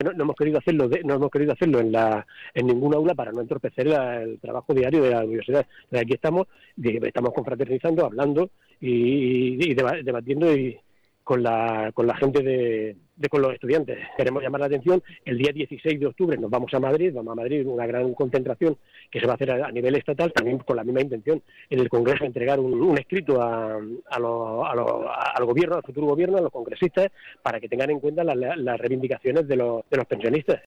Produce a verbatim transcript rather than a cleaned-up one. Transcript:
no, no hemos querido hacerlo de, no hemos querido hacerlo en la en ningún aula para no entorpecer la, el trabajo diario de la universidad. Entonces, aquí estamos estamos confraternizando, hablando y, y deba, debatiendo y con la con la gente de, de con los estudiantes. Queremos llamar la atención. El día dieciséis de octubre nos vamos a Madrid, vamos a Madrid, una gran concentración que se va a hacer a, a nivel estatal, también con la misma intención, en el Congreso entregar un, un escrito a, a lo, a lo, a, al gobierno, al futuro gobierno, a los congresistas, para que tengan en cuenta las la reivindicaciones de los, de los pensionistas.